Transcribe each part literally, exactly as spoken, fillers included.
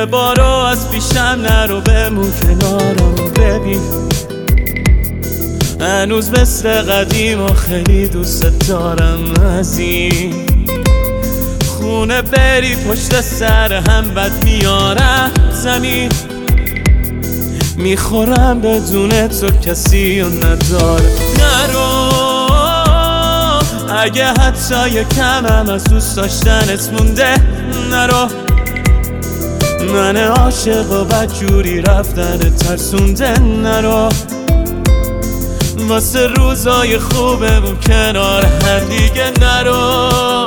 یه بارو از پیشم نرو، بمون کنارم ببین هنوز مثل قدیم و خیلی دوست دارم. از این خونه بری پشت سر هم بد میارم زمین، میخورم بدون تو کسی و نداره. نرو اگه حتی یکمم از دوست داشتنت مونده، نرو من عاشق و بدجوری رفتن ترسونده. نرو واسه روزای خوبمون کنار هم دیگه نرو.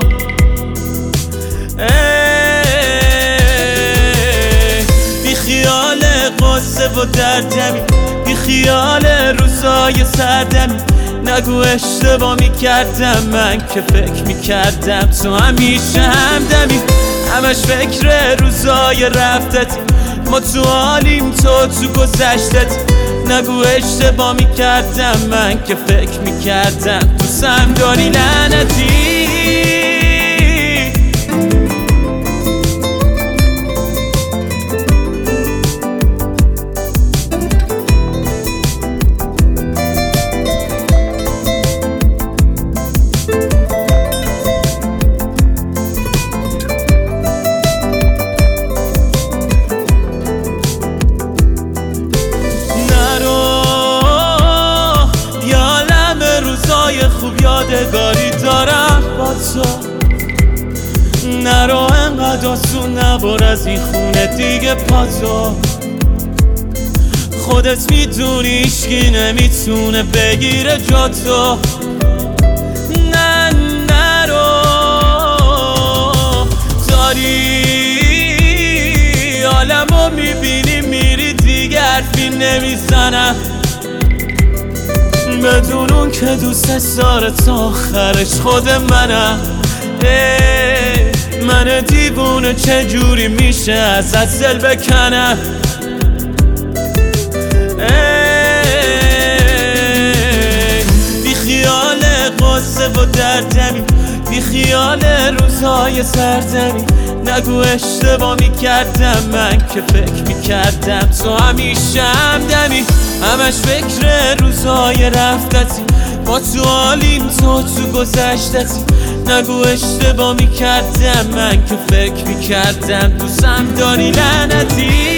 بی خیال قصه و دردمی، بی خیال روزای سردمی، نگو اشتباه میکردم من که فکر میکردم تو همیشه همدمی. همش فکر روزای رفتت، ما تو حالیم تو تو گذشتت. نگو اشتباه میکردم من که فکر میکردم تو سم داری لعنتی. خوب یادگاری دارم با تو، نرو انقدر آسون نبر از این خونه دیگه پاتو. خودت میدونی هیچکی نمیتونه بگیره جا تو. نه نرو داری عالمو میبینی میری دیگه حرفی نمیزنم، بدون اون که دوست داره تا آخرش خود منم. من دیوونه چجوری میشه ازت دل بکنم. بی خیال قصه و دردمی، بی خیال روزهای سردمی، نگو اشتباه میکردم من که فکر میکردم تو همیشه همدمی. همش فکر روزهای رفتتی، ما تو حالیم تو تو گذشتتی. نگو اشتباه میکردم من که فکر میکردم دوستم داری لعنتی.